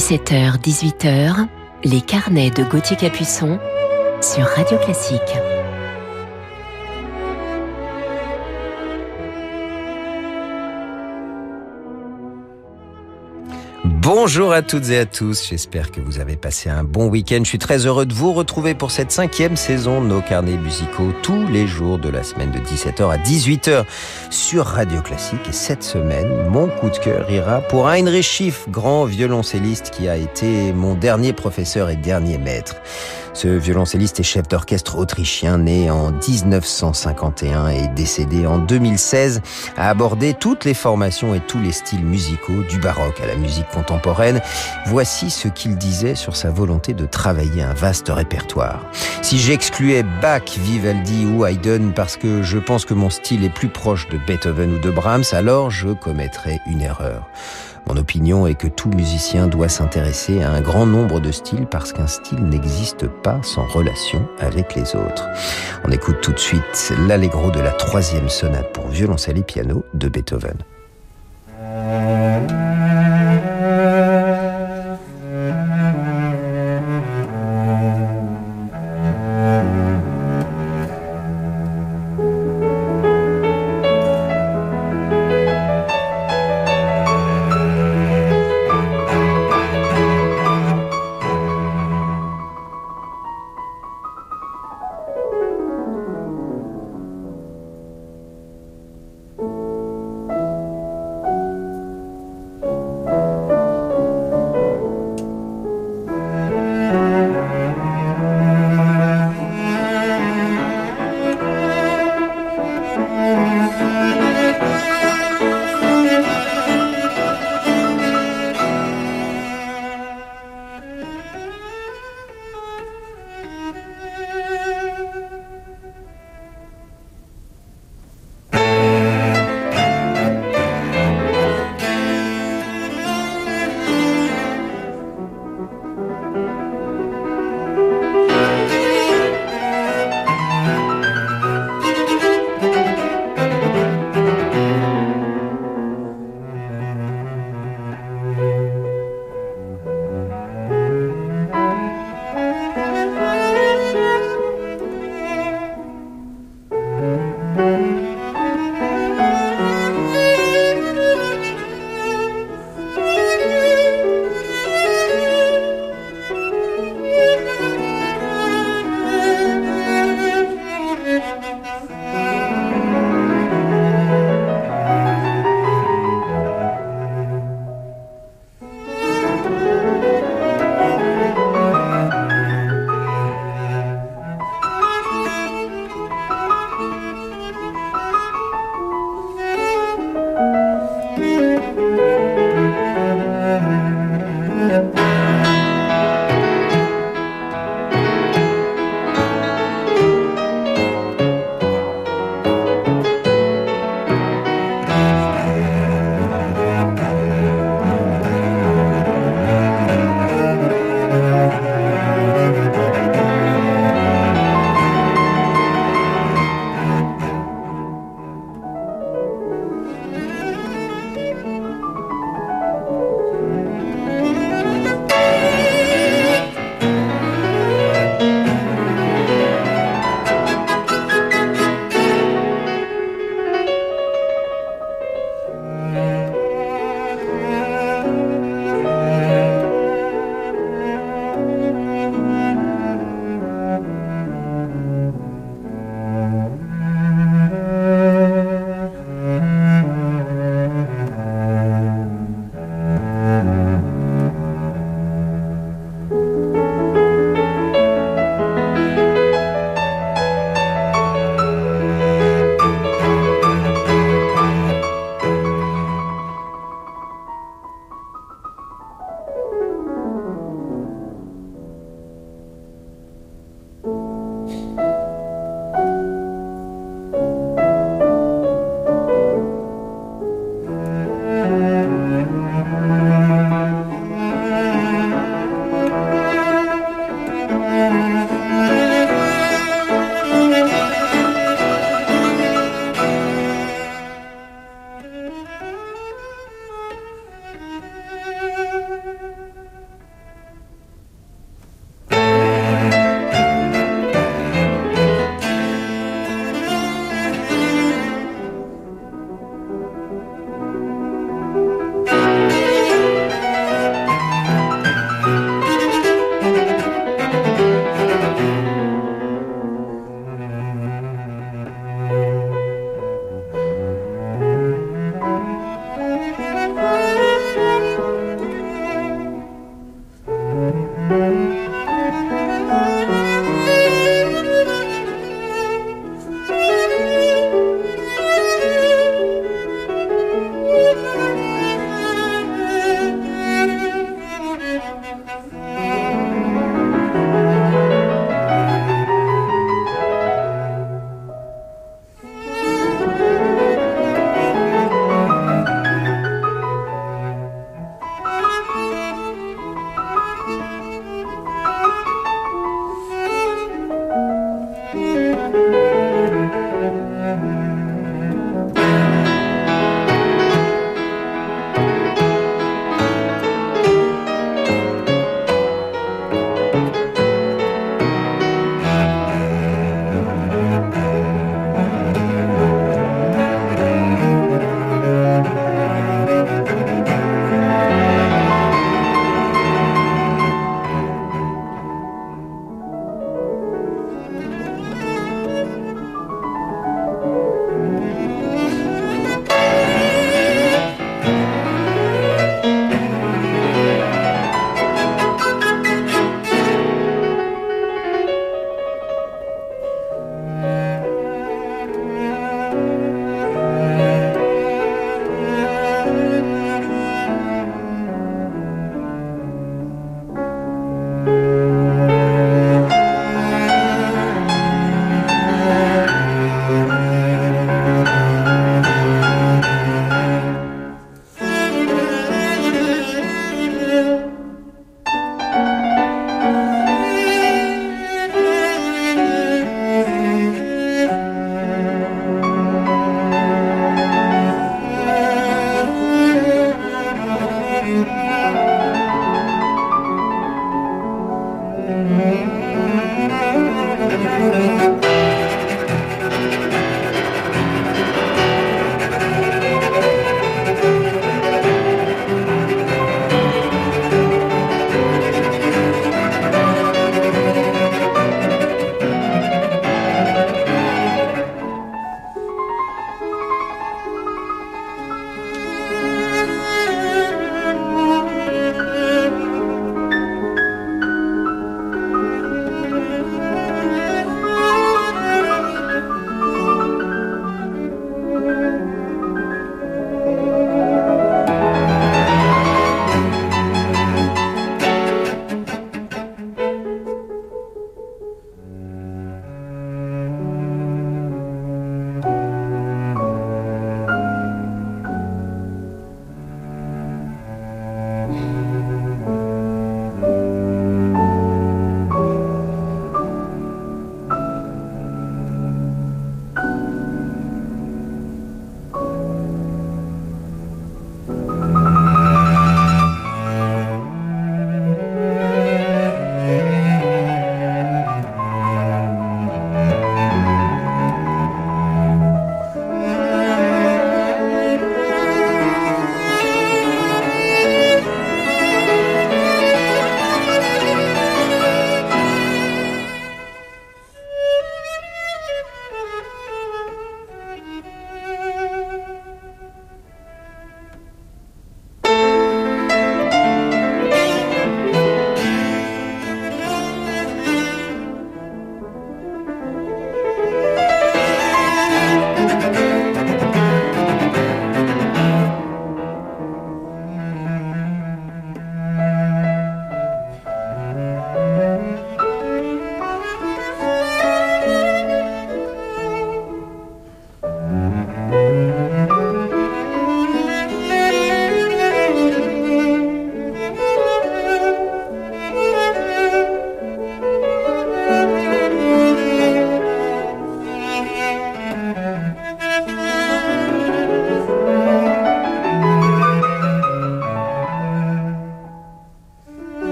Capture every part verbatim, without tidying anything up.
dix-sept heures dix-huit heures, les carnets de Gauthier Capuçon sur Radio Classique. Bonjour à toutes et à tous, j'espère que vous avez passé un bon week-end. Je suis très heureux de vous retrouver pour cette cinquième saison de nos carnets musicaux tous les jours de la semaine de dix-sept heures à dix-huit heures sur Radio Classique. Et cette semaine, mon coup de cœur ira pour Heinrich Schiff, grand violoncelliste qui a été mon dernier professeur et dernier maître. Ce violoncelliste et chef d'orchestre autrichien, né en dix-neuf cent cinquante et un et décédé en deux mille seize, a abordé toutes les formations et tous les styles musicaux, du baroque à la musique contemporaine. Voici ce qu'il disait sur sa volonté de travailler un vaste répertoire. Si j'excluais Bach, Vivaldi ou Haydn parce que je pense que mon style est plus proche de Beethoven ou de Brahms, alors je commettrais une erreur. Mon opinion est que tout musicien doit s'intéresser à un grand nombre de styles parce qu'un style n'existe pas sans relation avec les autres. On écoute tout de suite l'allegro de la troisième sonate pour violoncelle et piano de Beethoven.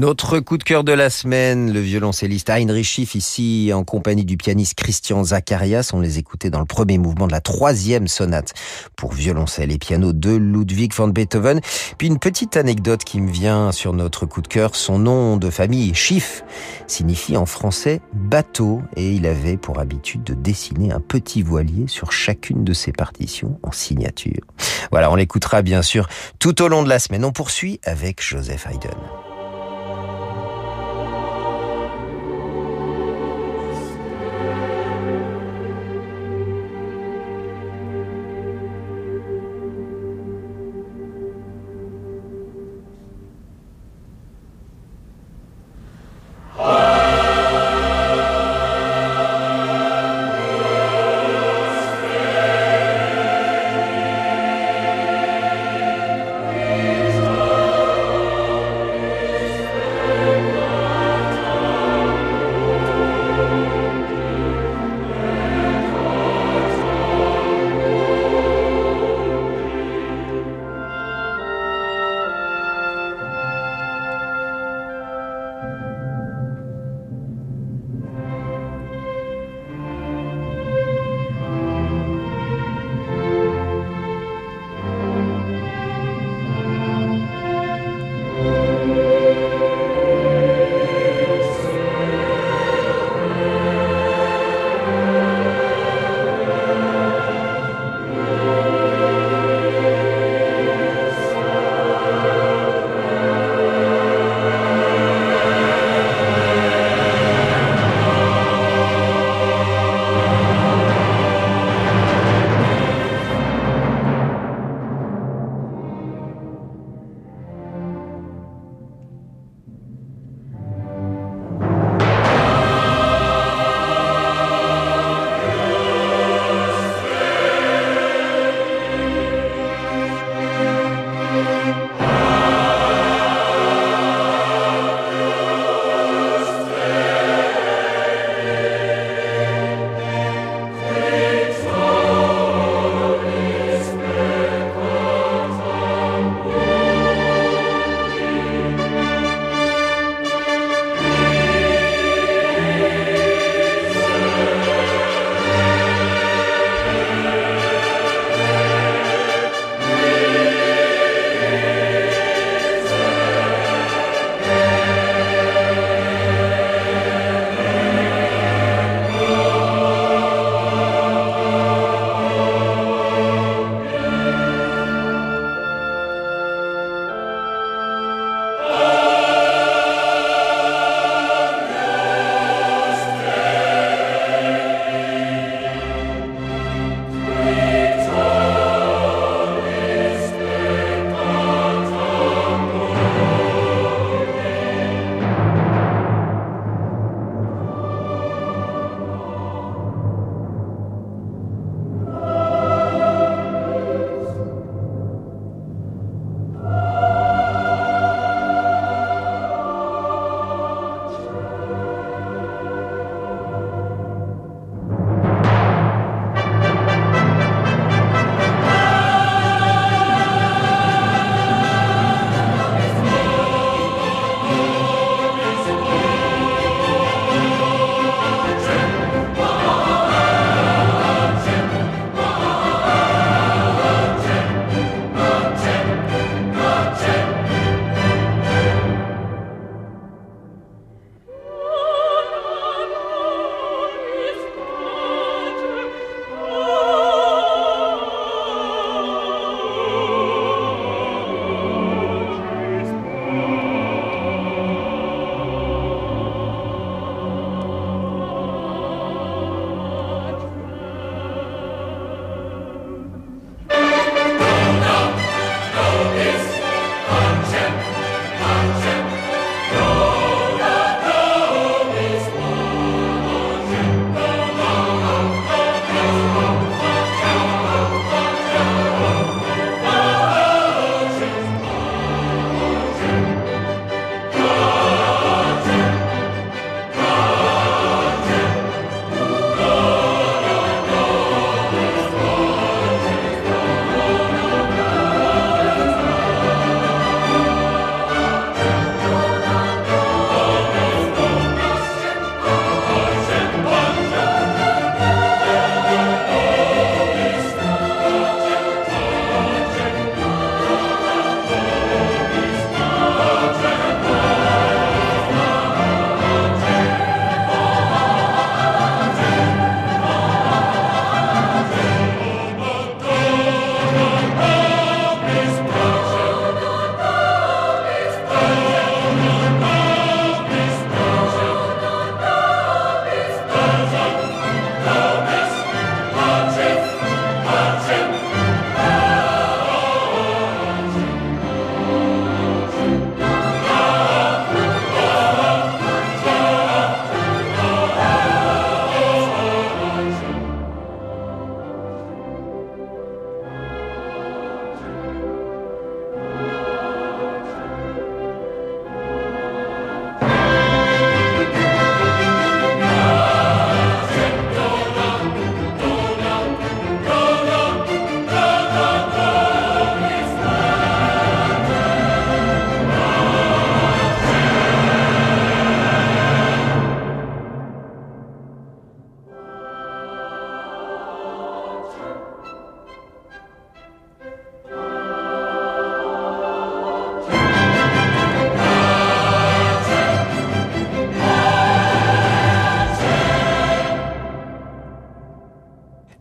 Notre coup de cœur de la semaine, le violoncelliste Heinrich Schiff, ici en compagnie du pianiste Christian Zacharias. On les écoutait dans le premier mouvement de la troisième sonate pour violoncelle et piano de Ludwig van Beethoven. Puis une petite anecdote qui me vient sur notre coup de cœur. Son nom de famille, Schiff, signifie en français bateau et il avait pour habitude de dessiner un petit voilier sur chacune de ses partitions en signature. Voilà, on l'écoutera bien sûr tout au long de la semaine. On poursuit avec Joseph Haydn.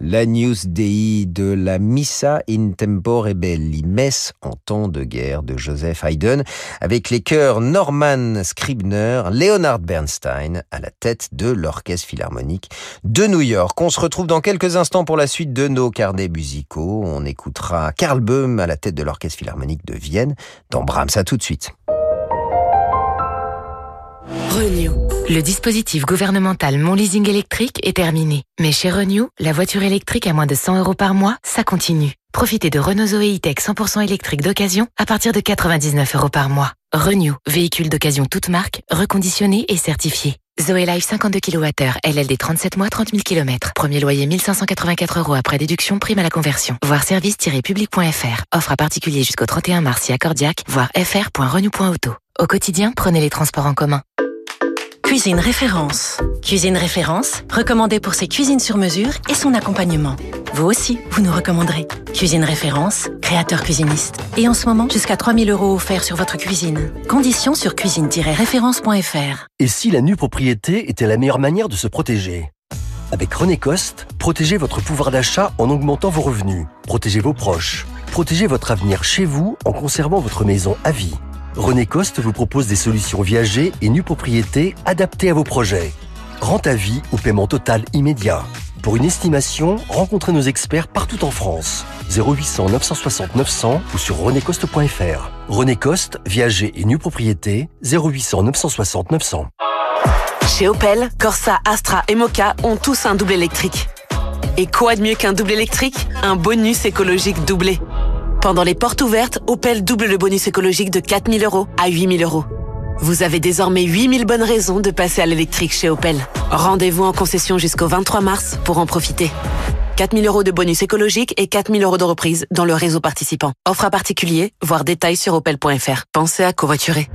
l'Agnus Dei de la Missa in tempore belli, messe en temps de guerre de Joseph Haydn, avec les chœurs Norman Scribner, Leonard Bernstein à la tête de l'Orchestre Philharmonique de New York. On se retrouve dans quelques instants pour la suite de nos carnets musicaux. On écoutera Karl Böhm à la tête de l'Orchestre Philharmonique de Vienne dans Brahms. À tout de suite. Renew. Le dispositif gouvernemental Mon Leasing électrique est terminé. Mais chez Renew, la voiture électrique à moins de cent euros par mois, ça continue. Profitez de Renault Zoé E-Tech cent pour cent électrique d'occasion à partir de quatre-vingt-dix-neuf euros par mois. Renew, véhicule d'occasion toute marque, reconditionné et certifié. Zoé Life cinquante-deux kilowattheures, L L D trente-sept mois, trente mille kilomètres. Premier loyer mille cinq cent quatre-vingt-quatre euros après déduction, prime à la conversion. Voir service tiret public point f r. Offre à particulier jusqu'au trente et un mars si accordiaque, voir f r point renew point auto. Au quotidien, prenez les transports en commun. Cuisine Référence. Cuisine Référence, recommandée pour ses cuisines sur mesure et son accompagnement. Vous aussi, vous nous recommanderez. Cuisine Référence, créateur cuisiniste. Et en ce moment, jusqu'à trois mille euros offerts sur votre cuisine. Conditions sur cuisine tiret référence point f r. Et si la nue propriété était la meilleure manière de se protéger ? Avec René Coste, protégez votre pouvoir d'achat en augmentant vos revenus. Protégez vos proches. Protégez votre avenir chez vous en conservant votre maison à vie. René Coste vous propose des solutions viagées et nue propriété adaptées à vos projets. Rente à vie ou paiement total immédiat. Pour une estimation, rencontrez nos experts partout en France. zéro huit cents neuf cent soixante neuf cents ou sur rené coste point f r. René Coste, viager et nue propriété, zéro huit cents neuf cent soixante neuf cents. Chez Opel, Corsa, Astra et Mokka ont tous un double électrique. Et quoi de mieux qu'un double électrique ? Un bonus écologique doublé. Pendant les portes ouvertes, Opel double le bonus écologique de quatre mille euros à huit mille euros. Vous avez désormais huit mille bonnes raisons de passer à l'électrique chez Opel. Rendez-vous en concession jusqu'au vingt-trois mars pour en profiter. quatre mille euros de bonus écologique et quatre mille euros de reprise dans le réseau participant. Offre à particulier, voir détails sur opel point f r. Pensez à covoiturer.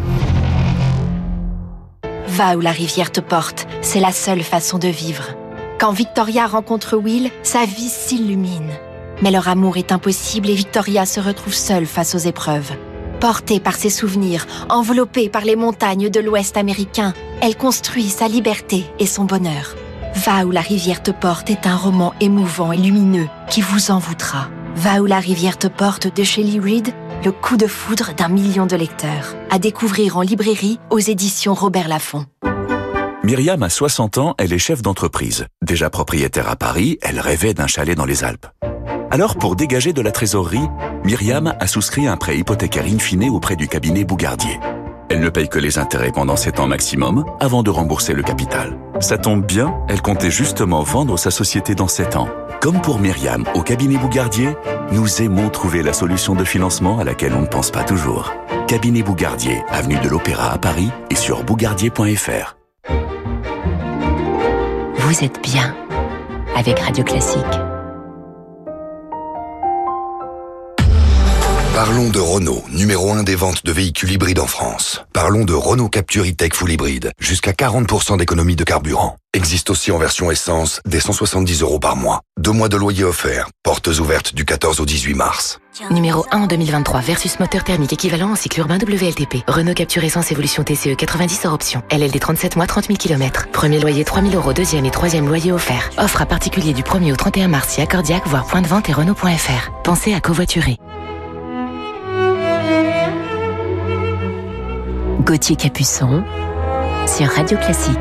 Va où la rivière te porte, c'est la seule façon de vivre. Quand Victoria rencontre Will, sa vie s'illumine. Mais leur amour est impossible et Victoria se retrouve seule face aux épreuves. Portée par ses souvenirs, enveloppée par les montagnes de l'Ouest américain, elle construit sa liberté et son bonheur. Va où la rivière te porte est un roman émouvant et lumineux qui vous envoûtera. Va où la rivière te porte de Shelley Reid, le coup de foudre d'un million de lecteurs. À découvrir en librairie aux éditions Robert Laffont. Myriam a soixante ans, elle est chef d'entreprise. Déjà propriétaire à Paris, elle rêvait d'un chalet dans les Alpes. Alors, pour dégager de la trésorerie, Myriam a souscrit un prêt hypothécaire in fine auprès du cabinet Bougardier. Elle ne paye que les intérêts pendant sept ans maximum, avant de rembourser le capital. Ça tombe bien, elle comptait justement vendre sa société dans sept ans. Comme pour Myriam, au cabinet Bougardier, nous aimons trouver la solution de financement à laquelle on ne pense pas toujours. Cabinet Bougardier, avenue de l'Opéra à Paris et sur bougardier point f r. Vous êtes bien avec Radio Classique. Parlons de Renault, numéro un des ventes de véhicules hybrides en France. Parlons de Renault Captur E-Tech Full Hybride, jusqu'à quarante pour cent d'économie de carburant. Existe aussi en version essence, dès cent soixante-dix euros par mois. Deux mois de loyer offerts, portes ouvertes du quatorze au dix-huit mars. Numéro un en deux mille vingt-trois versus moteur thermique équivalent en cycle urbain W L T P. Renault Captur Essence Évolution T C E quatre-vingt-dix hors option. L L D trente-sept mois, trente mille kilomètres. Premier loyer trois mille euros, deuxième et troisième loyer offert. Offre à particulier du premier au trente et un mars si accordiaque, voire point de vente et renault point f r. Pensez à covoiturer. Gauthier Capuçon sur Radio Classique.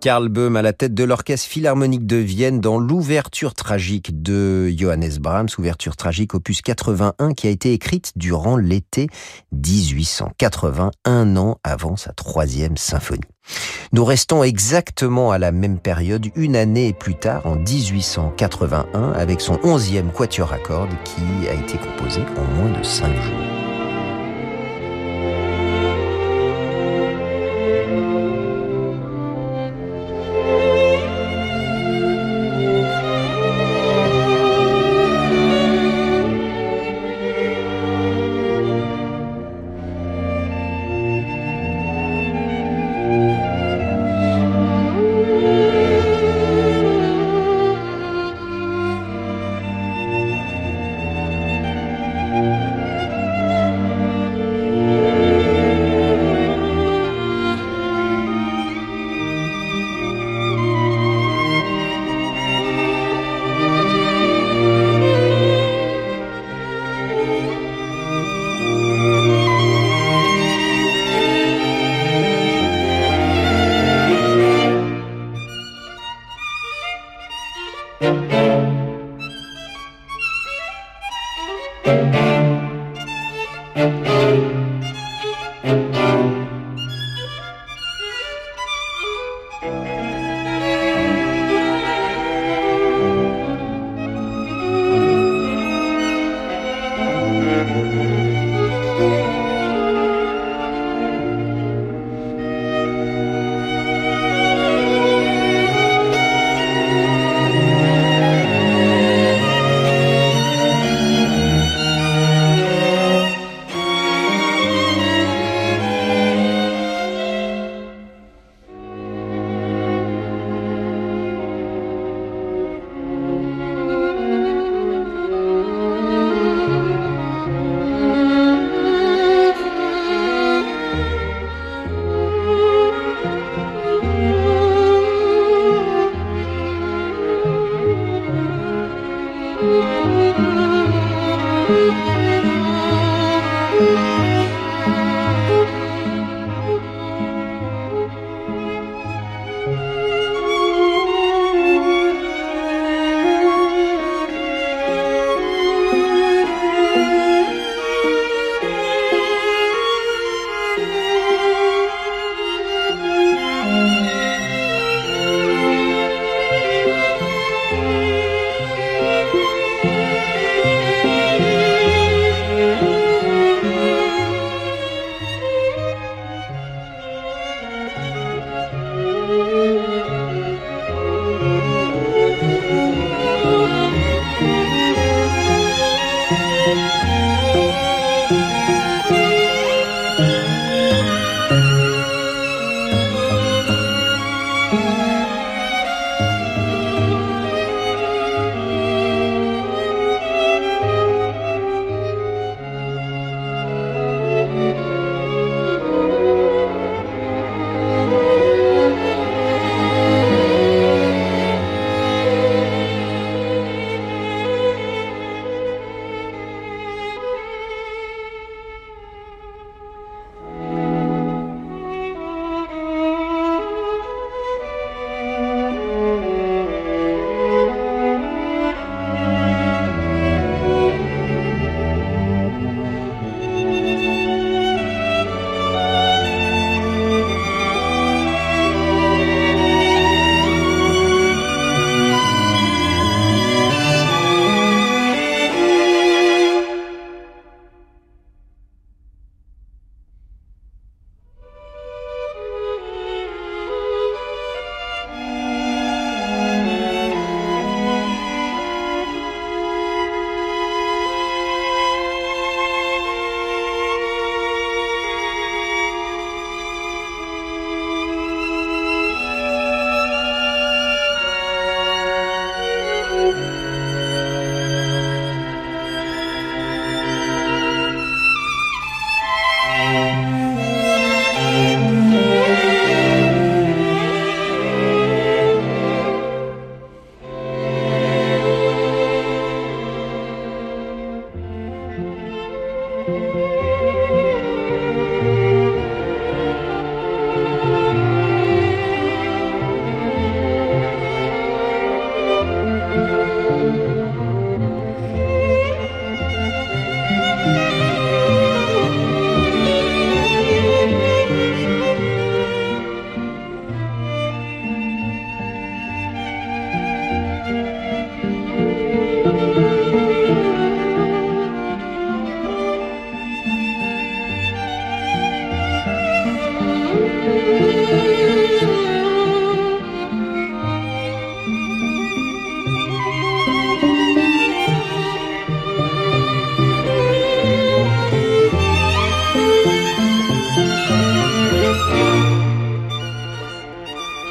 Karl Böhm à la tête de l'Orchestre Philharmonique de Vienne dans l'ouverture tragique de Johannes Brahms, ouverture tragique opus quatre-vingt-un qui a été écrite durant l'été dix-huit cent quatre-vingts, un an avant sa troisième symphonie. Nous restons exactement à la même période, une année plus tard, en dix-huit cent quatre-vingt-un, avec son onzième quatuor à cordes qui a été composé en moins de cinq jours.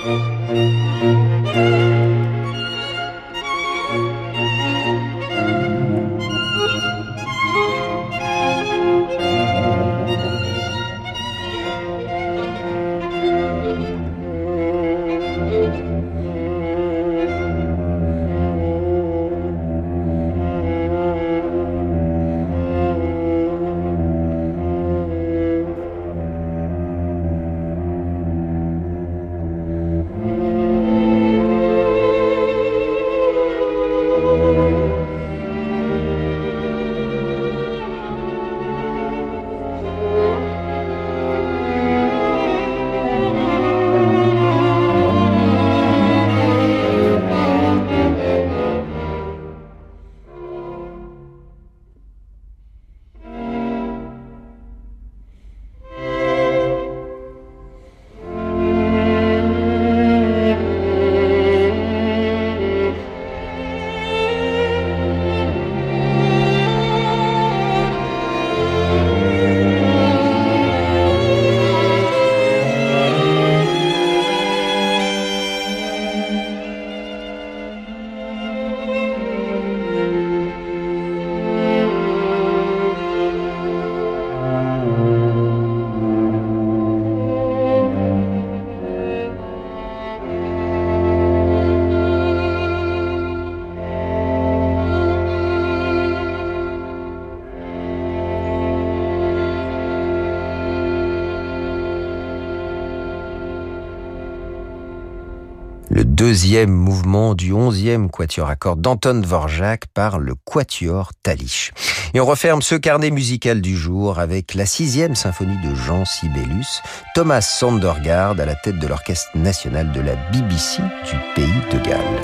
Le deuxième mouvement du onzième quatuor à cordes d'Anton Dvorak par le quatuor Talich. Et on referme ce carnet musical du jour avec la sixième symphonie de Jean Sibelius, Thomas Sondergaard à la tête de l'orchestre national de la B B C du pays de Galles.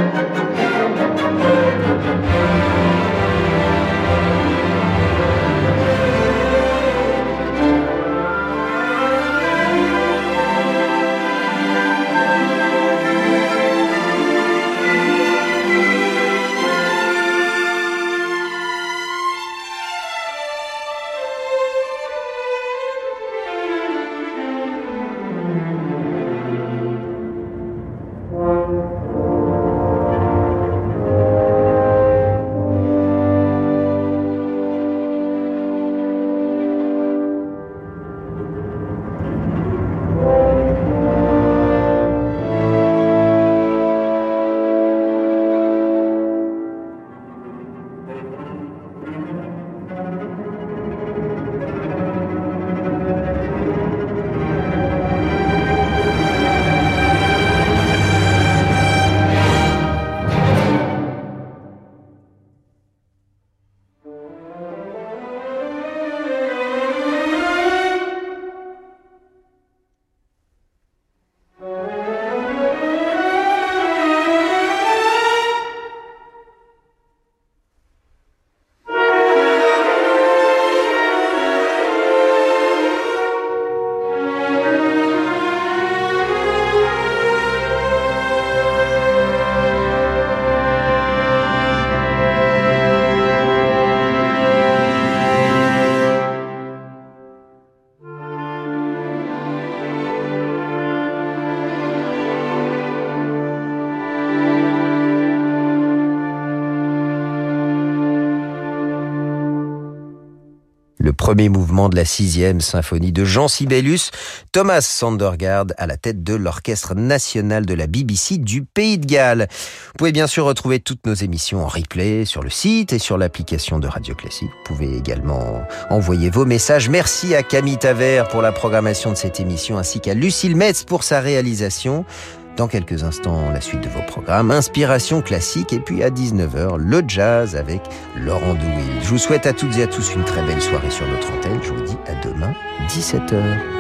Le premier mouvement de la sixième symphonie de Jean Sibelius, Thomas Sondergaard à la tête de l'Orchestre national de la B B C du Pays de Galles. Vous pouvez bien sûr retrouver toutes nos émissions en replay sur le site et sur l'application de Radio Classique. Vous pouvez également envoyer vos messages. Merci à Camille Tavert pour la programmation de cette émission ainsi qu'à Lucille Metz pour sa réalisation. Dans quelques instants, la suite de vos programmes, Inspiration classique, et puis à dix-neuf heures, le jazz avec Laurent Douil. Je vous souhaite à toutes et à tous une très belle soirée sur notre antenne. Je vous dis à demain, dix-sept heures.